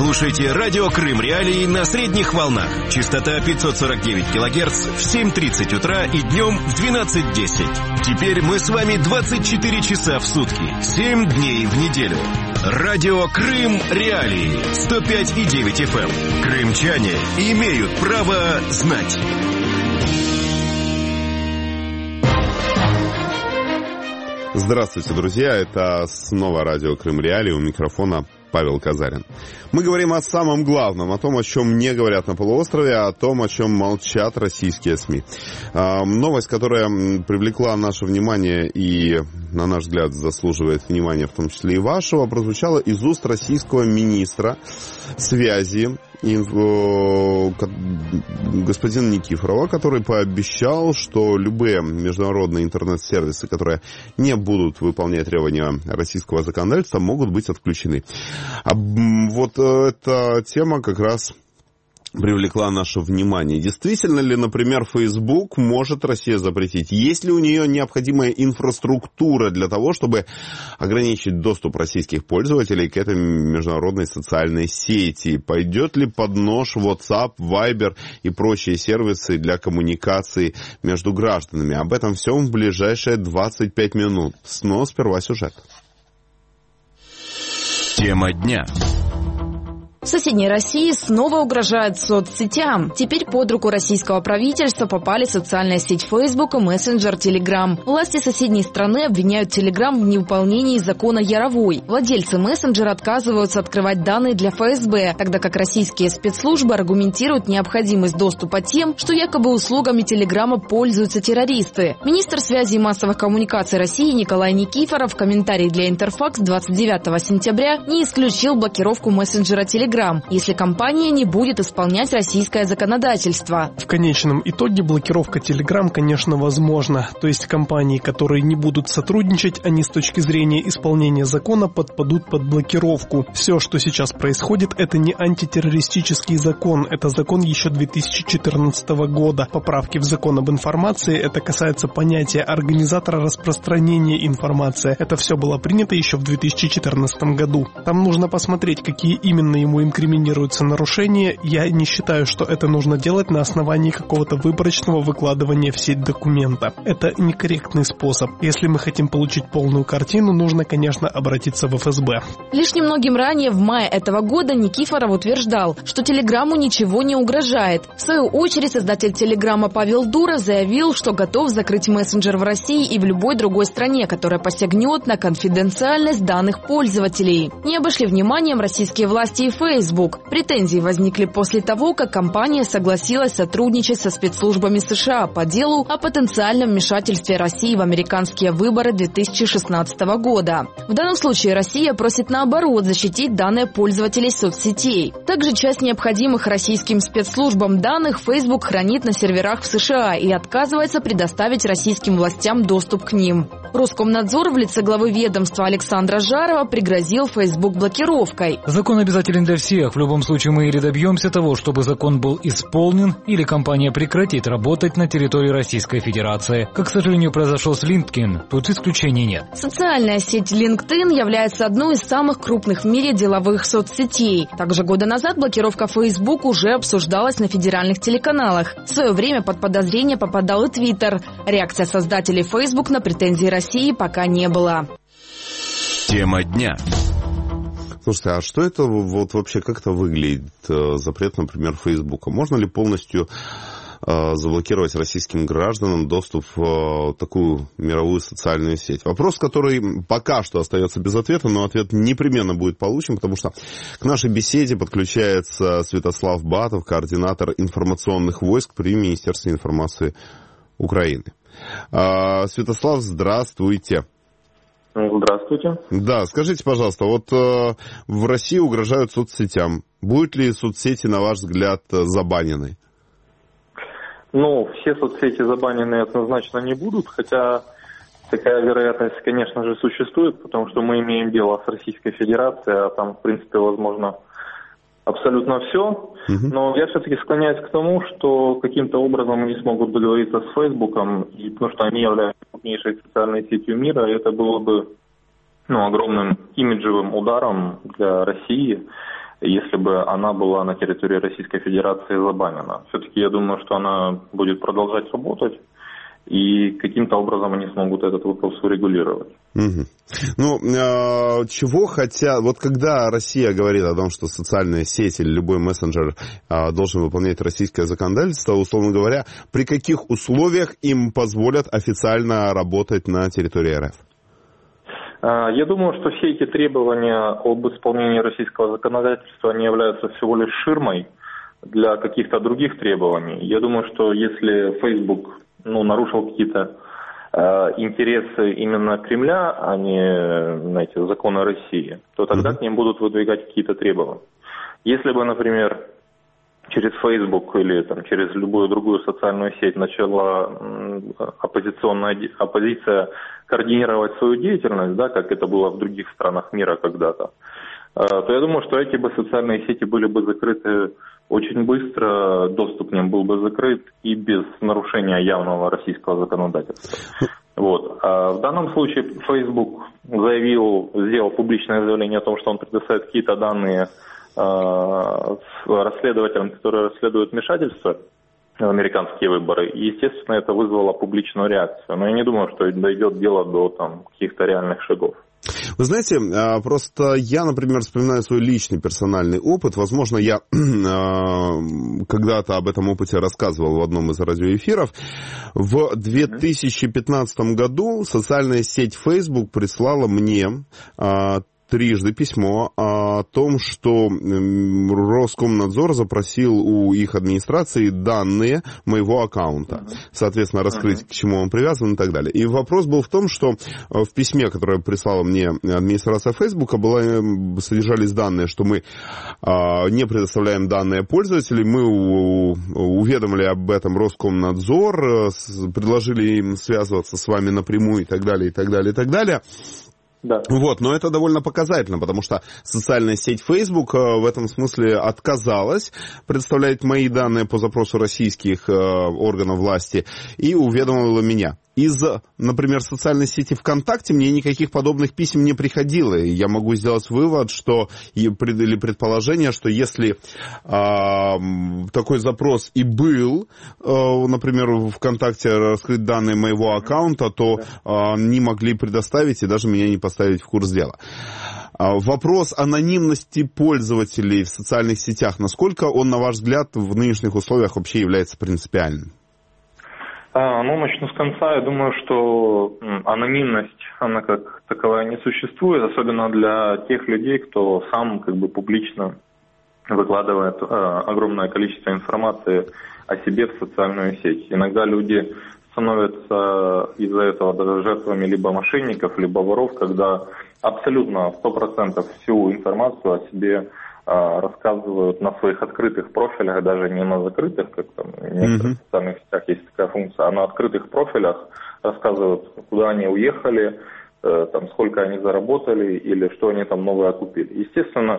Слушайте радио Крым Реалии на средних волнах. Частота 549 килогерц в 7:30 утра и днем в 12:10. Теперь мы с вами 24 часа в сутки, 7 дней в неделю. Радио Крым Реалии 105,9 FM. Крымчане имеют право знать. Здравствуйте, друзья. Это снова радио Крым Реалии. У микрофона Павел Казарин. Мы говорим о самом главном, о том, о чем не говорят на полуострове, о том, о чем молчат российские СМИ. Новость, которая привлекла наше внимание и, на наш взгляд, заслуживает внимания, в том числе и вашего, прозвучала из уст российского министра связи господина Никифорова, который пообещал, что любые международные интернет-сервисы, которые не будут выполнять требования российского законодательства, могут быть отключены. А вот эта тема как раз привлекла наше внимание. Действительно ли, например, Facebook может Россия запретить? Есть ли у нее необходимая инфраструктура для того, чтобы ограничить доступ российских пользователей к этой международной социальной сети? Пойдет ли под нож WhatsApp, Viber и прочие сервисы для коммуникации между гражданами? Об этом всем в ближайшие 25 минут. Но сперва сюжет. Тема дня. В соседней России снова угрожают соцсетям. Теперь под руку российского правительства попали социальная сеть Facebook и мессенджер Telegram. Власти соседней страны обвиняют Telegram в невыполнении закона Яровой. Владельцы мессенджера отказываются открывать данные для ФСБ, тогда как российские спецслужбы аргументируют необходимость доступа тем, что якобы услугами Телеграма пользуются террористы. Министр связи и массовых коммуникаций России Николай Никифоров в комментарии для Интерфакс 29 сентября не исключил блокировку мессенджера Telegram, если компания не будет исполнять российское законодательство. В конечном итоге блокировка Telegram, конечно, возможна. То есть компании, которые не будут сотрудничать, они с точки зрения исполнения закона подпадут под блокировку. Все, что сейчас происходит, это не антитеррористический закон, это закон еще 2014 года. Поправки в закон об информации, это касается понятия организатора распространения информации. Это все было принято еще в 2014 году. Там нужно посмотреть, какие именно ему инкриминируются нарушения. Я не считаю, что это нужно делать на основании какого-то выборочного выкладывания в сеть документа. Это некорректный способ. Если мы хотим получить полную картину, нужно, конечно, обратиться в ФСБ. Лишь немногим ранее, в мае этого года, Никифоров утверждал, что Телеграму ничего не угрожает. В свою очередь, создатель Телеграма Павел Дуров заявил, что готов закрыть мессенджер в России и в любой другой стране, которая посягнет на конфиденциальность данных пользователей. Не обошли вниманием российские власти и Facebook. Претензии возникли после того, как компания согласилась сотрудничать со спецслужбами США по делу о потенциальном вмешательстве России в американские выборы 2016 года. В данном случае Россия просит наоборот защитить данные пользователей соцсетей. Также часть необходимых российским спецслужбам данных Facebook хранит на серверах в США и отказывается предоставить российским властям доступ к ним. Роскомнадзор в лице главы ведомства Александра Жарова пригрозил Facebook блокировкой. Закон обязателен для всех. В любом случае мы или добьемся того, чтобы закон был исполнен, или компания прекратит работать на территории Российской Федерации. Как, к сожалению, произошло с LinkedIn. Тут исключений нет. Социальная сеть LinkedIn является одной из самых крупных в мире деловых соцсетей. Также года назад блокировка Facebook уже обсуждалась на федеральных телеканалах. В свое время под подозрение попадал и Twitter. Реакция создателей Facebook на претензии России пока не было. Тема дня. Слушайте, а что это вот вообще, как это выглядит, запрет, например, Фейсбука? Можно ли полностью заблокировать российским гражданам доступ в такую мировую социальную сеть? Вопрос, который пока что остается без ответа, но ответ непременно будет получен, потому что к нашей беседе подключается Святослав Батов, координатор информационных войск при Министерстве информации Украины. Святослав, здравствуйте. Здравствуйте. Да, скажите, пожалуйста, вот в России угрожают соцсетям. Будут ли соцсети, на ваш взгляд, забанены? Ну, все соцсети забанены однозначно не будут, хотя такая вероятность, конечно же, существует, потому что мы имеем дело с Российской Федерацией, а там, в принципе, возможно абсолютно все. Но я все-таки склоняюсь к тому, что каким-то образом они смогут договориться с Фейсбуком, потому что они являются крупнейшей социальной сетью мира, и это было бы огромным имиджевым ударом для России. если бы она была на территории Российской Федерации забанена. Все-таки я думаю, что она будет продолжать работать, и каким-то образом они смогут этот вопрос урегулировать. Угу. Ну, чего хотят... Вот когда Россия говорит о том, что социальная сеть или любой мессенджер должен выполнять российское законодательство, условно говоря, при каких условиях им позволят официально работать на территории РФ? Я думаю, что все эти требования об исполнении российского законодательства, они являются всего лишь ширмой для каких-то других требований. Я думаю, что если Facebook нарушил какие-то интересы именно Кремля, а не, знаете, законы России, то тогда к ним будут выдвигать какие-то требования. Если бы, например, через Facebook или через любую другую социальную сеть начала оппозиция координировать свою деятельность, да, как это было в других странах мира когда-то, то я думаю, что эти бы социальные сети были бы закрыты очень быстро, доступ к ним был бы закрыт и без нарушения явного российского законодательства. Вот. А в данном случае Facebook сделал публичное заявление о том, что он предоставит какие-то данные расследователям, которые расследуют вмешательство в американские выборы. И, естественно, это вызвало публичную реакцию. Но я не думаю, что дойдет дело до каких-то реальных шагов. Вы знаете, просто я, например, вспоминаю свой личный персональный опыт. Возможно, я когда-то об этом опыте рассказывал в одном из радиоэфиров. В 2015 году социальная сеть Facebook прислала мне трижды письмо о том, что Роскомнадзор запросил у их администрации данные моего аккаунта. Соответственно, раскрыть, к чему он привязан и так далее. И вопрос был в том, что в письме, которое прислала мне администрация Фейсбука, содержались данные, что мы не предоставляем данные пользователей, мы уведомили об этом Роскомнадзор, предложили им связываться с вами напрямую и так далее, и так далее, и так далее. Да. Вот, но это довольно показательно, потому что социальная сеть Facebook в этом смысле отказалась предоставлять мои данные по запросу российских органов власти и уведомила меня. Из, например, социальной сети ВКонтакте мне никаких подобных писем не приходило. И я могу сделать вывод, или предположение, что если такой запрос и был, например, в ВКонтакте раскрыть данные моего аккаунта, то не могли предоставить и даже меня не поставить в курс дела. Вопрос анонимности пользователей в социальных сетях, насколько он, на ваш взгляд, в нынешних условиях вообще является принципиальным? Начну с конца. Я думаю, что анонимность, она как таковая не существует, особенно для тех людей, кто сам публично выкладывает огромное количество информации о себе в социальную сеть. Иногда люди становятся из-за этого даже жертвами либо мошенников, либо воров, когда абсолютно 100% всю информацию о себе рассказывают на своих открытых профилях, даже не на закрытых, как в некоторых социальных сетях есть такая функция, а на открытых профилях рассказывают, куда они уехали, сколько они заработали или что они там новое купили. Естественно,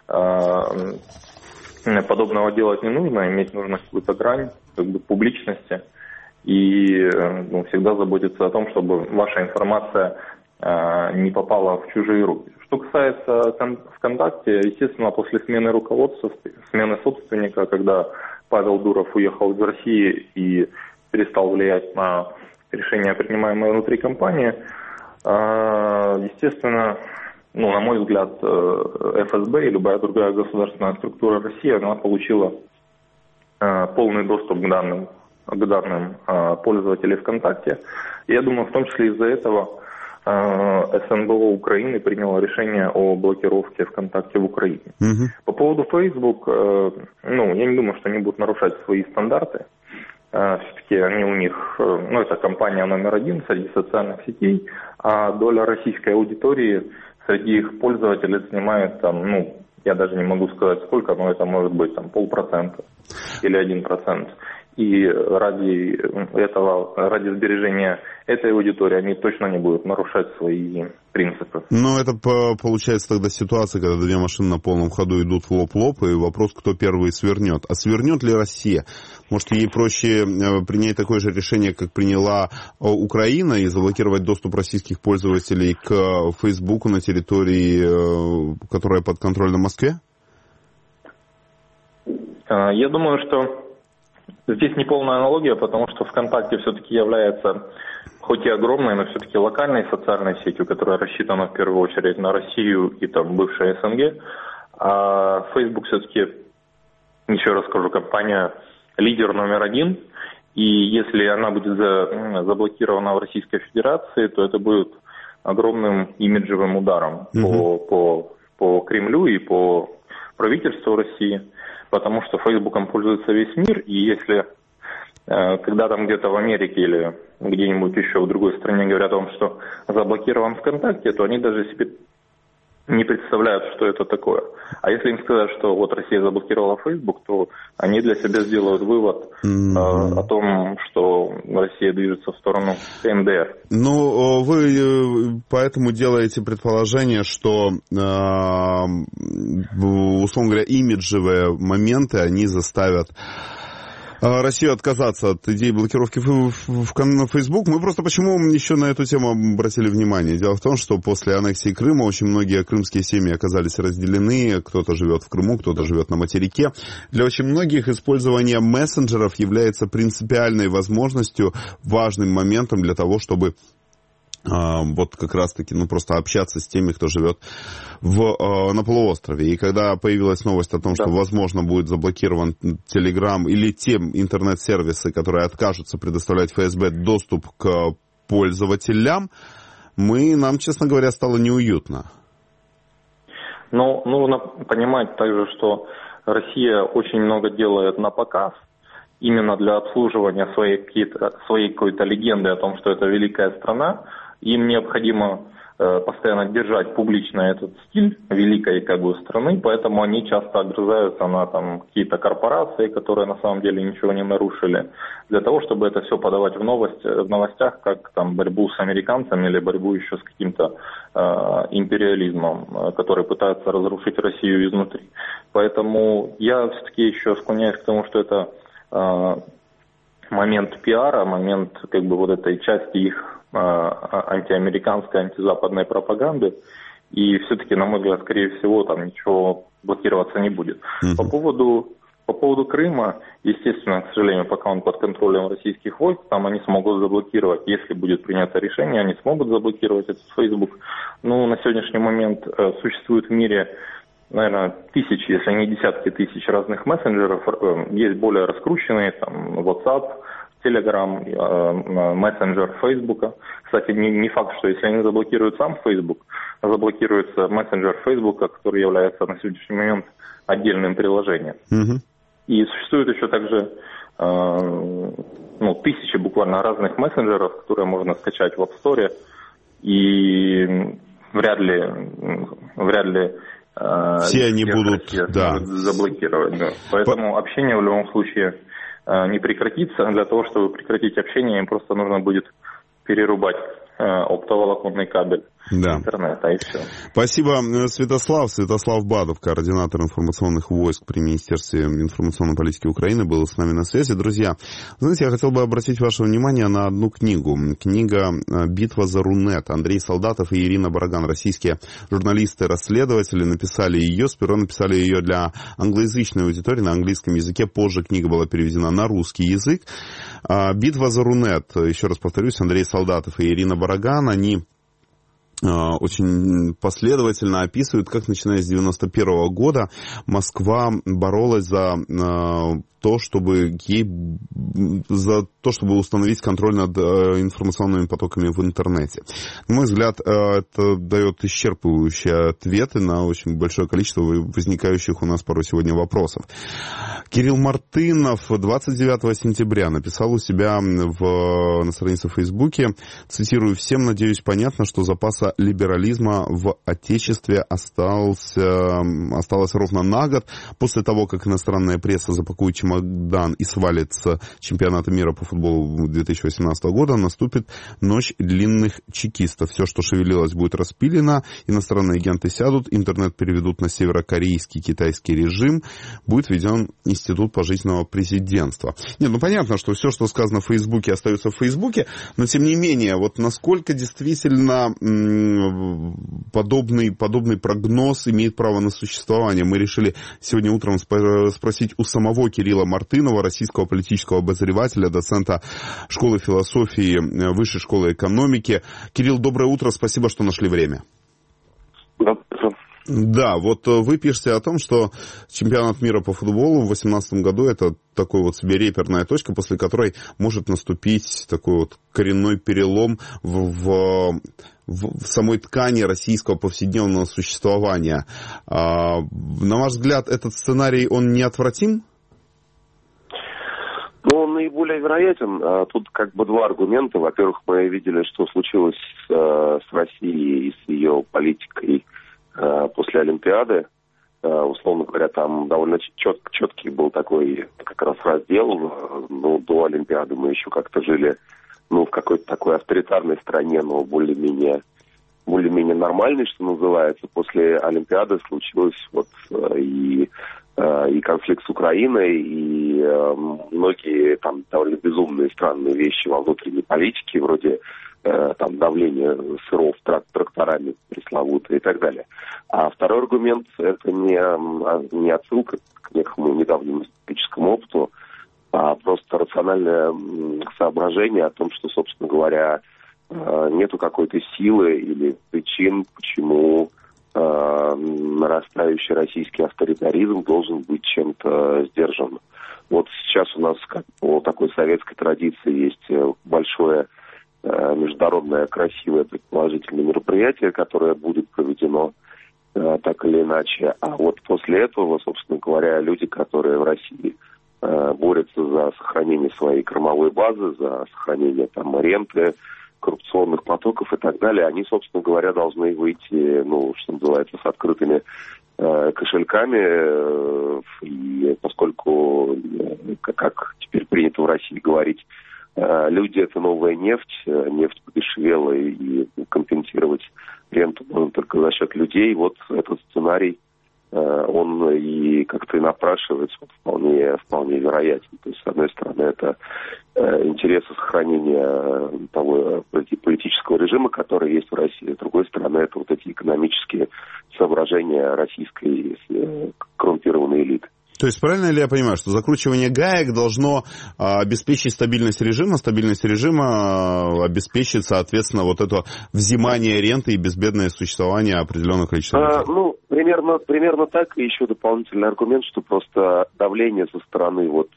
подобного делать не нужно, иметь нужно какую-то грань публичности и всегда заботиться о том, чтобы ваша информация не попала в чужие руки. Что касается ВКонтакте, естественно, после смены руководства, смены собственника, когда Павел Дуров уехал из России и перестал влиять на решения, принимаемые внутри компании, естественно, на мой взгляд, ФСБ и любая другая государственная структура России, она получила полный доступ к данным пользователей ВКонтакте. И я думаю, в том числе из-за этого СНБО Украины приняло решение о блокировке ВКонтакте в Украине. По поводу Facebook, я не думаю, что они будут нарушать свои стандарты. Все-таки они у них, это компания номер один среди социальных сетей, а доля российской аудитории среди их пользователей занимает я даже не могу сказать сколько, но это может быть 0,5% или 1%. И ради сбережения этой аудитории они точно не будут нарушать свои принципы. Но это получается тогда ситуация, когда две машины на полном ходу идут в лоб-лоб, и вопрос, кто первый свернет. А свернет ли Россия? Может, ей проще принять такое же решение, как приняла Украина, и заблокировать доступ российских пользователей к Фейсбуку на территории, которая под контролем Москвы? Я думаю, что здесь неполная аналогия, потому что ВКонтакте все-таки является, хоть и огромной, но все-таки локальной социальной сетью, которая рассчитана в первую очередь на Россию и там бывшее СНГ. А Facebook все-таки, еще раз скажу, компания лидер номер один. И если она будет заблокирована в Российской Федерации, то это будет огромным имиджевым ударом по Кремлю и по правительству России, потому что Фейсбуком пользуется весь мир, и если когда там где-то в Америке или где-нибудь еще в другой стране говорят о том, что заблокирован ВКонтакте, то они даже себе не представляют, что это такое. А если им сказать, что вот Россия заблокировала Facebook, то они для себя сделают вывод о том, что Россия движется в сторону КНДР. Ну, вы поэтому делаете предположение, что, условно говоря, имиджевые моменты, они заставят Россию отказаться от идеи блокировки в Facebook. Мы просто почему еще на эту тему обратили внимание? Дело в том, что после аннексии Крыма очень многие крымские семьи оказались разделены. Кто-то живет в Крыму, кто-то живет на материке. Для очень многих использование мессенджеров является принципиальной возможностью, важным моментом для того, чтобы вот как раз-таки, просто общаться с теми, кто живет на полуострове. И когда появилась новость о том, что, возможно, будет заблокирован Telegram или те интернет-сервисы, которые откажутся предоставлять ФСБ доступ к пользователям, нам, честно говоря, стало неуютно. Но нужно понимать также, что Россия очень много делает на показ, именно для обслуживания своей какой-то легенды о том, что это великая страна. Им необходимо постоянно держать публично этот стиль великой страны, поэтому они часто огрызаются на какие-то корпорации, которые на самом деле ничего не нарушили, для того, чтобы это все подавать в новостях, как борьбу с американцами или борьбу еще с каким-то империализмом, который пытается разрушить Россию изнутри. Поэтому я все-таки еще склоняюсь к тому, что это момент пиара, момент вот этой части их антиамериканской, антизападной пропаганды, и все-таки, на мой взгляд, скорее всего, там ничего блокироваться не будет. По поводу Крыма, естественно, к сожалению, пока он под контролем российских войск, там они смогут заблокировать, если будет принято решение, они смогут заблокировать этот Facebook. На сегодняшний момент существует в мире, наверное, тысячи, если не десятки тысяч разных мессенджеров, есть более раскрученные, WhatsApp, Telegram, мессенджер Фейсбука. Кстати, не факт, что если они заблокируют сам Facebook, заблокируется мессенджер Фейсбука, который является на сегодняшний момент отдельным приложением. И существует еще также тысячи буквально разных мессенджеров, которые можно скачать в App Store, и вряд ли все они будут заблокировать. Да. Поэтому общение в любом случае не прекратится. Для того, чтобы прекратить общение, им просто нужно будет перерубать оптоволоконный кабель интернета, и все. Спасибо, Святослав. Святослав Бадов, координатор информационных войск при Министерстве информационной политики Украины, был с нами на связи. Друзья, знаете, я хотел бы обратить ваше внимание на одну книгу. Книга «Битва за Рунет». Андрей Солдатов и Ирина Бараган, российские журналисты-расследователи, написали ее. Сперва написали ее для англоязычной аудитории на английском языке. Позже книга была переведена на русский язык. «Битва за Рунет». Еще раз повторюсь, Андрей Солдатов и Ирина Бараган, они очень последовательно описывают, как, начиная с 1991 года, Москва боролась за то, чтобы установить контроль над информационными потоками в интернете. На мой взгляд, это дает исчерпывающие ответы на очень большое количество возникающих у нас порой сегодня вопросов. Кирилл Мартынов 29 сентября написал у себя на странице в Фейсбуке, цитирую: «Всем, надеюсь, понятно, что запаса либерализма в Отечестве осталось ровно на год. После того, как иностранная пресса запакует чемодан и свалит с чемпионата мира по футболу 2018 года, наступит ночь длинных чекистов. Все, что шевелилось, будет распилено, иностранные агенты сядут, интернет переведут на северокорейский, китайский режим, будет введен институт пожизненного президентства». Нет, понятно, что все, что сказано в Фейсбуке, остается в Фейсбуке, но тем не менее, насколько действительно подобный прогноз имеет право на существование? Мы решили сегодня утром спросить у самого Кирилла Мартынова, российского политического обозревателя, доцента школы философии Высшей школы экономики. Кирилл, доброе утро, спасибо, что нашли время. Да, вот вы пишете о том, что чемпионат мира по футболу в 2018 году это такой вот себе реперная точка, после которой может наступить такой вот коренной перелом в самой ткани российского повседневного существования. На ваш взгляд, этот сценарий, он неотвратим? Ну, он наиболее вероятен. Тут как бы два аргумента. Во-первых, мы видели, что случилось с Россией и с ее политикой после Олимпиады. Условно говоря, там довольно четкий был такой как раз раздел. Ну, до Олимпиады мы еще как-то жили, ну, в какой-то такой авторитарной стране, но более-менее нормальной, что называется. После Олимпиады случилось вот и конфликт с Украиной, и многие там довольно безумные, странные вещи во внутренней политике, вроде там давление сыров тракторами пресловутые и так далее. А второй аргумент – это не отсылка к некому недавнему историческому опыту, а просто рациональное соображение о том, что, собственно говоря, нету какой-то силы или причин, почему нарастающий российский авторитаризм должен быть чем-то сдержан. Вот сейчас у нас, как по такой советской традиции, есть большое международное красивое предположительное мероприятие, которое будет проведено так или иначе. А вот после этого, собственно говоря, люди, которые в России борются за сохранение своей кормовой базы, за сохранение там ренты, коррупционных потоков и так далее, они, собственно говоря, должны выйти, ну, что называется, с открытыми кошельками, и поскольку, как теперь принято в России говорить, люди — это новая нефть, нефть подешевела, и компенсировать ренту можно только за счет людей. Вот этот сценарий, он и как-то и напрашивается вполне вероятен. То есть, с одной стороны, это интересы сохранения того политического режима, который есть в России. С другой стороны, это вот эти экономические соображения российской коррумпированной элиты. То есть правильно ли я понимаю, что закручивание гаек должно обеспечить стабильность режима обеспечит, соответственно, вот это взимание ренты и безбедное существование определенных количества людей? Ну, примерно так. И еще дополнительный аргумент, что просто давление со стороны вот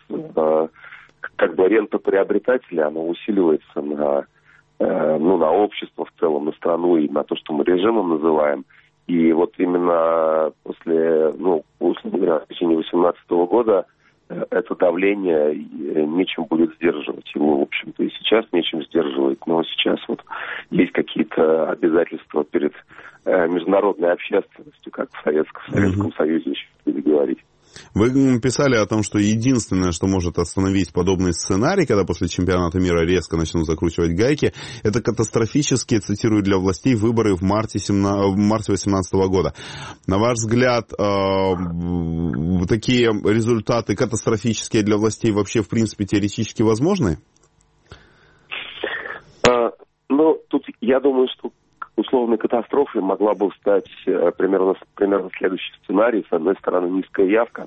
как бы рентоприобретателя, оно усиливается на общество в целом, на страну и на то, что мы режимом называем. И вот именно после, условно говоря, в течение 2018 года это давление нечем будет сдерживать. Его, в общем-то, и сейчас нечем сдерживать. Но сейчас вот есть какие-то обязательства перед международной общественностью, как в Советском Союзе еще любили говорить. Вы писали о том, что единственное, что может остановить подобный сценарий, когда после чемпионата мира резко начнут закручивать гайки, это катастрофические, цитирую, для властей выборы в марте 2018 года. На ваш взгляд, такие результаты катастрофические для властей вообще в принципе теоретически возможны? Тут я думаю, что условной катастрофой могла бы стать примерно следующий сценарий. С одной стороны, низкая явка.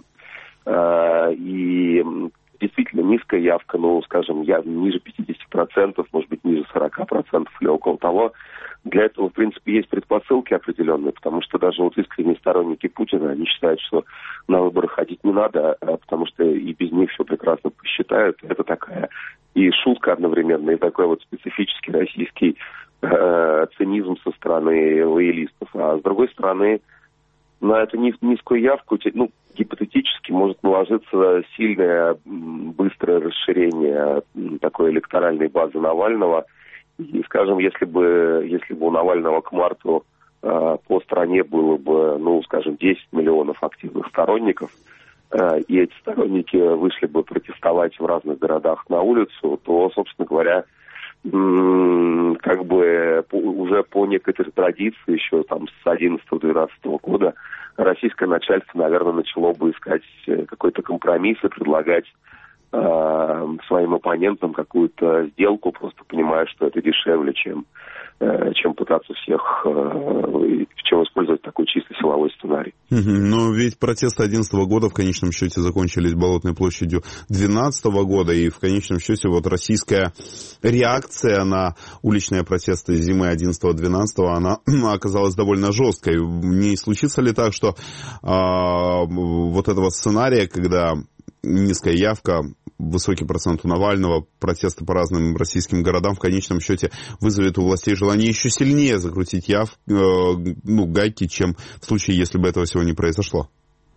И действительно низкая явка, скажем, ниже 50%, может быть, ниже 40% или около того. Для этого, в принципе, есть предпосылки определенные, потому что даже вот искренние сторонники Путина, они считают, что на выборы ходить не надо, потому что и без них все прекрасно посчитают. Это такая и шутка одновременно, и такой вот специфический российский цинизм со стороны лоялистов. А с другой стороны, на эту низкую явку, гипотетически может наложиться сильное, быстрое расширение такой электоральной базы Навального. И, скажем, если бы у Навального к марту по стране было бы, 10 миллионов активных сторонников, и эти сторонники вышли бы протестовать в разных городах на улицу, то, собственно говоря, как бы уже по некоторой традиции, еще там с 11-12 года, российское начальство, наверное, начало бы искать какой-то компромисс и предлагать своим оппонентам какую-то сделку, просто понимая, что это дешевле, чем пытаться всех, чем использовать такой чисто силовой сценарий. Но ведь протесты 2011 года в конечном счете закончились Болотной площадью 2012 года, и в конечном счете вот российская реакция на уличные протесты зимы 2011-2012, она оказалась довольно жесткой. Не случится ли так, что вот этого сценария, когда низкая явка, высокий процент у Навального, протесты по разным российским городам в конечном счете вызовет у властей желание еще сильнее закрутить гайки, чем в случае, если бы этого всего не произошло?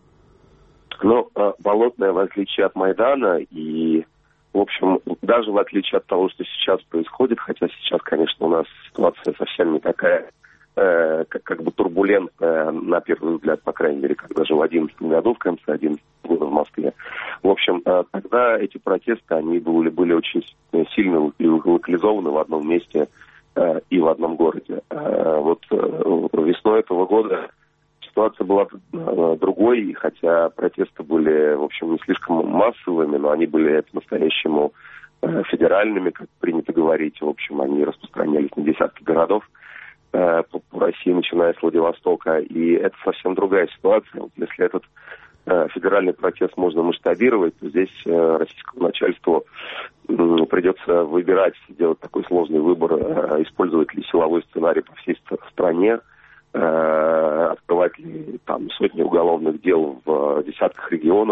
Болотная, в отличие от Майдана, и, в общем, даже в отличие от того, что сейчас происходит, хотя сейчас, конечно, у нас ситуация совсем не такая, как бы турбулентная, на первый взгляд, по крайней мере, когда жил 2011 году, в конце 2011 года в Москве. В общем, тогда эти протесты, они были очень сильно локализованы в одном месте и в одном городе. Вот весной этого года ситуация была другой, и хотя протесты были, в общем, не слишком массовыми, но они были по-настоящему федеральными, как принято говорить. В общем, они распространялись на десятки городов по России, начиная с Владивостока, и это совсем другая ситуация. Вот если этот федеральный протест можно масштабировать, то здесь российскому начальству придется выбирать, делать такой сложный выбор, использовать ли силовой сценарий по всей стране, открывать ли там сотни уголовных дел в десятках регионов,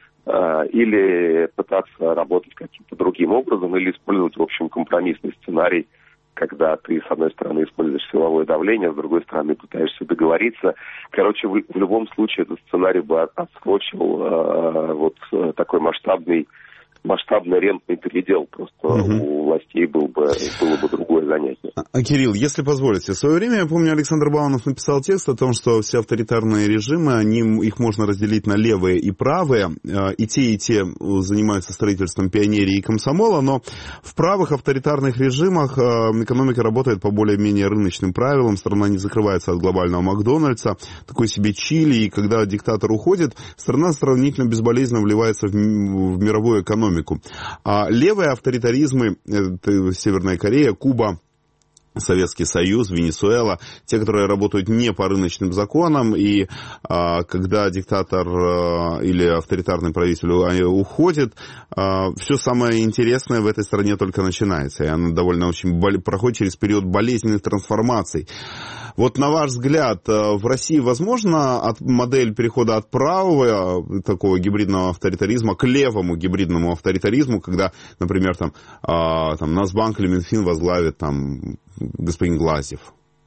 или пытаться работать каким-то другим образом, или использовать, в общем, компромиссный сценарий, когда ты, с одной стороны, используешь силовое давление, а с другой стороны, пытаешься договориться. Короче, в любом случае этот сценарий бы отсрочил такой масштабный рентный передел. Просто у властей было бы другое занятие. Кирилл, если позволите, в свое время, я помню, Александр Баланов написал текст о том, что все авторитарные режимы, их можно разделить на левые и правые, и те занимаются строительством пионерии и комсомола, но в правых авторитарных режимах экономика работает по более-менее рыночным правилам, страна не закрывается от глобального Макдональдса, такой себе Чили, и когда диктатор уходит, страна сравнительно безболезненно вливается в мировую экономику. А левые авторитаризмы, это Северная Корея, Куба, Советский Союз, Венесуэла, те, которые работают не по рыночным законам, и когда диктатор или авторитарный правитель уходит, все самое интересное в этой стране только начинается, и она довольно проходит через период болезненных трансформаций. Вот на ваш взгляд, в России возможна модель перехода от правого такого гибридного авторитаризма к левому гибридному авторитаризму, когда, например, Нацбанк или Минфин возглавит господин Глазьев?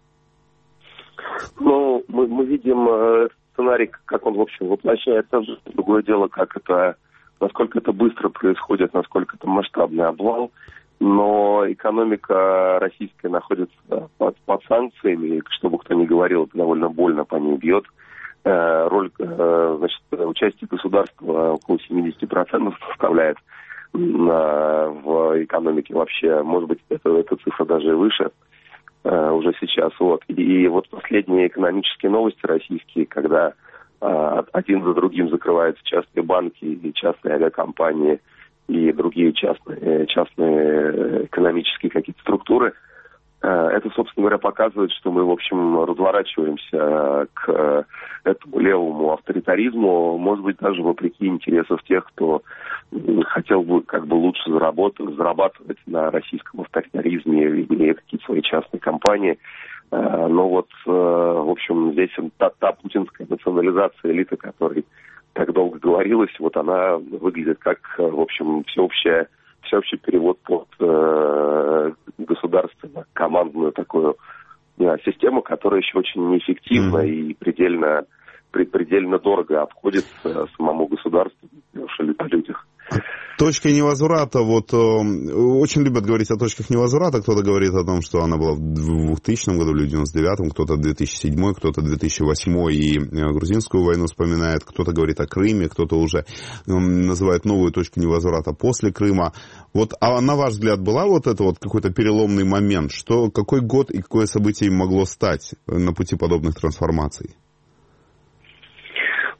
Мы видим сценарий, как он, в общем, воплощается. Другое дело, насколько это быстро происходит, насколько это масштабный обвал. Но экономика российская находится под санкциями, и, что бы кто ни говорил, это довольно больно по ней бьет. Участие государства около 70% составляет в экономике вообще. Может быть, эта цифра даже и выше уже сейчас. И вот последние экономические новости российские, когда один за другим закрываются частные банки и частные авиакомпании, и другие частные экономические какие-то структуры, это, собственно говоря, показывает, что мы, в общем, разворачиваемся к этому левому авторитаризму, может быть, даже вопреки интересов тех, кто хотел бы лучше зарабатывать на российском авторитаризме, имея какие-то свои частные компании. Но в общем, здесь та путинская национализация элиты, которой так долго говорилось, она выглядит как, в общем, всеобщий перевод под государственно-командную такую систему, которая еще очень неэффективна и предельно дорого обходится самому государству, о людях. Точка невозврата, очень любят говорить о точках невозврата. Кто-то говорит о том, что она была в 2000 году или в 99-м, кто-то в 2007, кто-то 2008 и грузинскую войну вспоминает, кто-то говорит о Крыме, кто-то уже называет новую точку невозврата после Крыма. А на ваш взгляд, была какой-то переломный момент? Какой год и какое событие могло стать на пути подобных трансформаций?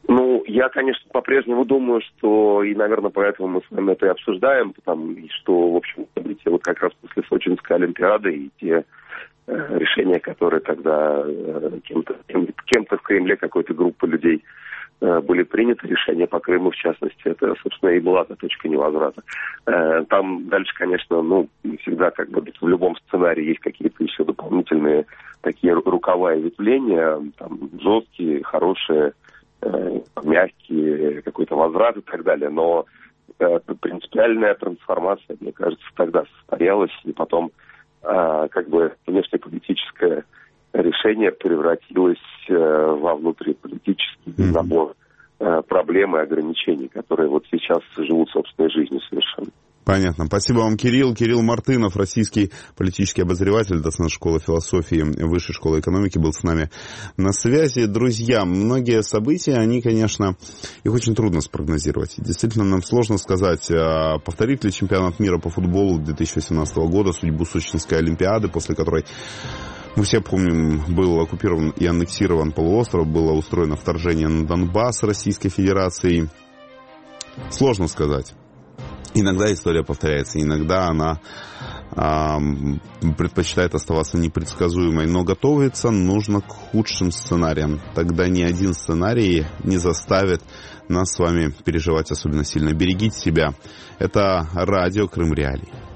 я, конечно, по-прежнему думаю, что, и, наверное, поэтому мы с вами это и обсуждаем, и что, в общем, события вот как раз после Сочинской Олимпиады и те решения, которые тогда кем-то в Кремле, какой-то группы людей были приняты, решения по Крыму, в частности, это, собственно, и была та точка невозврата. Там дальше, конечно, всегда в любом сценарии есть какие-то еще дополнительные такие рукава и ветвления, там, жесткие, хорошие, мягкие, какой-то возврат и так далее. Но принципиальная трансформация, мне кажется, тогда состоялась, и потом внешнеполитическое решение превратилось во внутриполитический набор проблем и ограничений, которые вот сейчас живут собственной жизнью совершенно. Понятно. Спасибо вам, Кирилл. Кирилл Мартынов, российский политический обозреватель, доцент школы философии Высшей школы экономики, был с нами на связи. Друзья, многие события, они, конечно, их очень трудно спрогнозировать. Действительно, нам сложно сказать, повторит ли чемпионат мира по футболу 2018 года судьбу Сочинской Олимпиады, после которой, мы все помним, был оккупирован и аннексирован полуостров, было устроено вторжение на Донбасс Российской Федерацией. Сложно сказать. Иногда история повторяется, иногда она предпочитает оставаться непредсказуемой, но готовиться нужно к худшим сценариям. Тогда ни один сценарий не заставит нас с вами переживать особенно сильно. Берегите себя. Это радио Крым Реалии.